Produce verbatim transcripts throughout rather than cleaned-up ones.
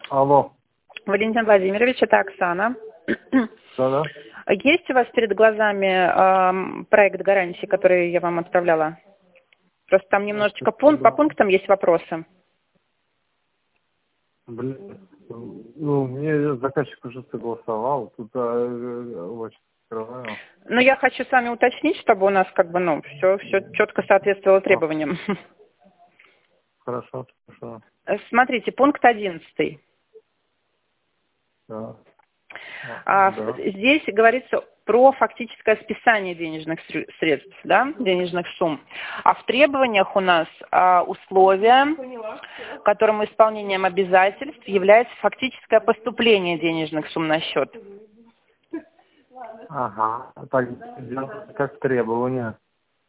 Алло. Валентин Владимирович, это Оксана. Да-да. Есть у вас перед глазами э, проект гарантии, который я вам отправляла? Просто там немножечко пункт, по пунктам есть вопросы. Блин. Ну, мне заказчик уже согласовал. Тут а, очень открываю. Но я хочу с вами уточнить, чтобы у нас как бы, ну, все, все четко соответствовало А, требованиям. хорошо, хорошо. Смотрите, пункт одиннадцатый. Да. А, Да. Здесь говорится про фактическое списание денежных срё- средств, да, денежных сумм. А в требованиях у нас а, условия, которым исполнением обязательств является фактическое поступление денежных сумм на счет. Ага. Так, делается как требование.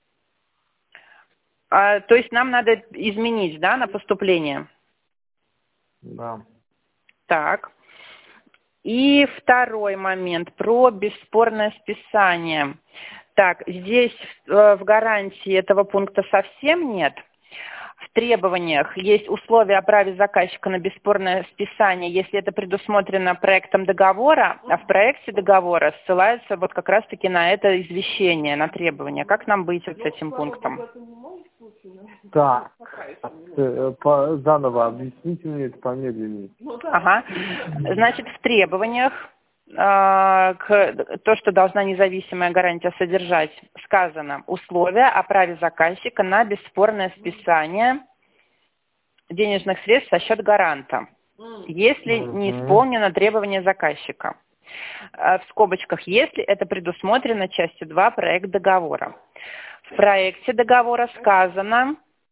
А, то есть нам надо изменить, да, на поступление. Да. Так. И второй момент про бесспорное списание. Так, здесь э, в гарантии этого пункта совсем нет. В требованиях есть условия о праве заказчика на бесспорное списание, если это предусмотрено проектом договора, а в проекте договора ссылаются вот как раз-таки на это извещение, на требования. Как нам быть вот с этим пунктом? Так. Э, по- заново объясните мне это помедленнее. Ага. Значит, в требованиях э, к, то, что должна независимая гарантия содержать, сказано условия о праве заказчика на бесспорное списание денежных средств со счет гаранта, если не Угу. исполнено требование заказчика. Э, В скобочках, если это предусмотрено частью два проект договора. В проекте договора сказано...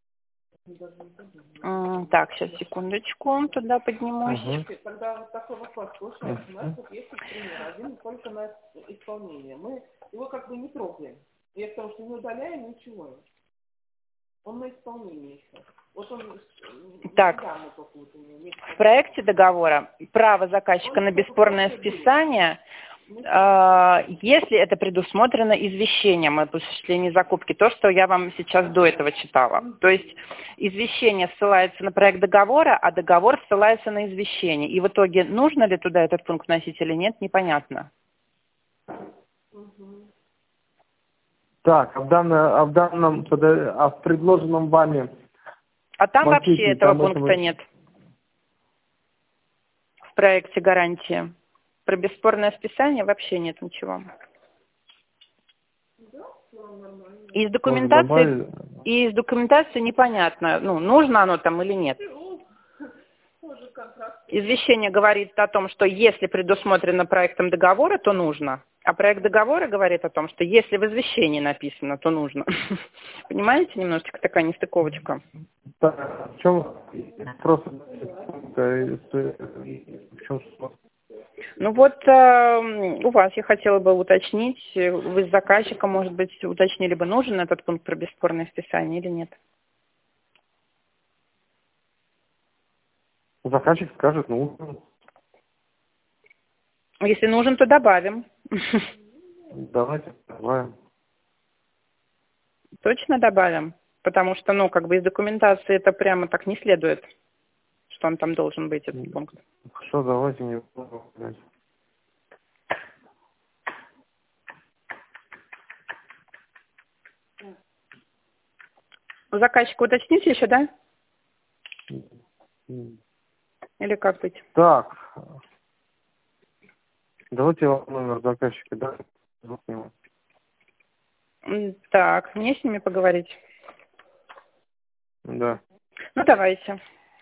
М, Так, сейчас, секундочку, туда поднимусь. Угу. Тогда вот такой вопрос. Слушай, у нас вот есть пример, один только на исполнение. Мы его как бы не трогаем. Я потому что не удаляем ничего. Он на исполнении еще. Вот он... Так, в проекте договора право заказчика на бесспорное списание, э, если это предусмотрено извещением об осуществлении закупки, то, что я вам сейчас до этого читала. То есть извещение ссылается на проект договора, а договор ссылается на извещение. И в итоге нужно ли туда этот пункт вносить или нет, непонятно. Так, а в, данном, а в данном, а в предложенном вами А там вообще макете, этого там пункта этого... нет в проекте гарантии. Про бесспорное списание вообще нет ничего. Из Может документации, добавить? и из документации непонятно, ну, нужно оно там или нет. Извещение говорит о том, что если предусмотрено проектом договора, то нужно. А проект договора говорит о том, что если в извещении написано, то нужно. Понимаете, немножечко такая нестыковочка. Так, в чем просто в чем смысл? Ну вот э, у вас я хотела бы уточнить, вы с заказчиком, может быть, уточнили бы, нужен этот пункт про бесспорное списание или нет. Заказчик скажет, ну, Если нужен, то добавим. давайте добавим. Точно добавим? Потому что, ну, как бы из документации это прямо так не следует, что он там должен быть, этот пункт. Хорошо, давайте не будем говорить. У заказчика уточните еще, да? М. Или как быть? Так, давайте я вам номер заказчика, да? Вот его. М, Так, мне с ними поговорить. Да. Ну, давайте.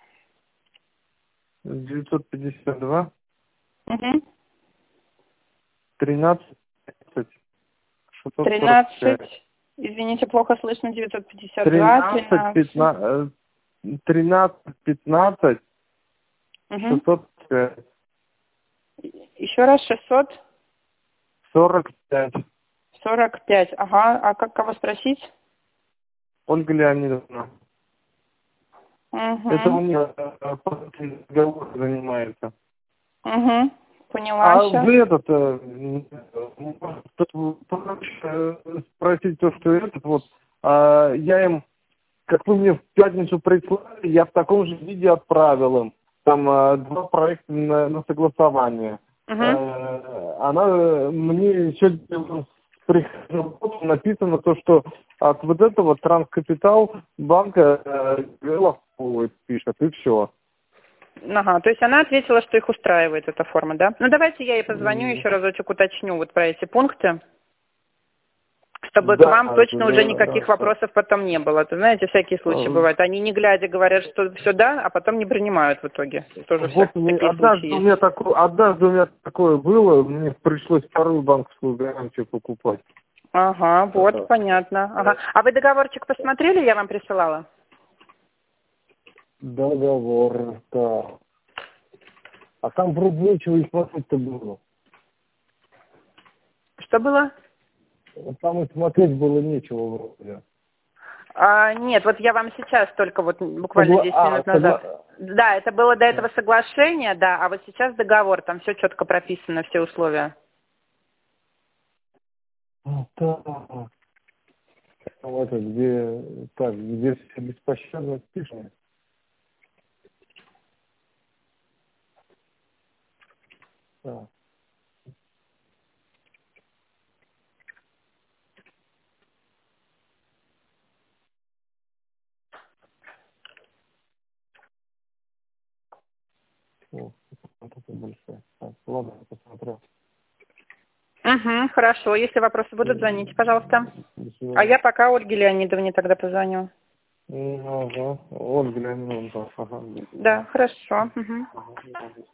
девятьсот пятьдесят два Угу. тринадцать шестьсот сорок пять. тринадцать. Извините, плохо слышно. девятьсот пятьдесят два, тринадцать тринадцать. тринадцать пятнадцать Угу. шестьсот пять. Еще раз шестьсот сорок пять. сорок пять. Ага. А как кого спросить? Ольга Леонидовна. Угу. Это у меня э, по договору занимается. Угу. Поняла А сейчас. вы этот, э, может, тут проще, э, спросить то, что этот вот, а, я им, как вы мне в пятницу прислали, я в таком же виде отправил им. там э, два проекта на, на согласование. Угу. Э, она мне еще написано то, что от вот этого Транскапитал банка э, пишет, и все. Ага, то есть она ответила, что их устраивает эта форма, да? Ну, давайте я ей позвоню, еще разочек уточню вот про эти пункты, чтобы Да, к вам точно да, уже никаких да, вопросов потом не было. Ты знаете, всякие случаи Ага. бывают. Они не глядя говорят, что все да, а потом не принимают в итоге. Тоже Вот всякие мне, такие однажды, случаи у есть. меня такое, однажды у меня такое было, мне пришлось вторую банковскую гарантию покупать. Ага, вот, Это, понятно. Ага. А вы договорчик посмотрели, я вам присылала? договор, да. А там вроде нечего и смотреть-то было. Что было? Там и смотреть было нечего вроде. А, нет, вот я вам сейчас только вот буквально Согла... десять а, минут назад. согла... Да, это было до этого соглашение, да, а вот сейчас договор, там все четко прописано, все условия. А, так. Там это, где, так, где все беспощадно пишут. Так. О, вот это большое. Так, ладно, я посмотрел. Угу, хорошо, если вопросы будут, звоните, пожалуйста. До свидания. А я пока Ольге Леонидовне тогда позвоню. Ага, Ольга Леонидовна, ага. Да, хорошо. Угу. Ага.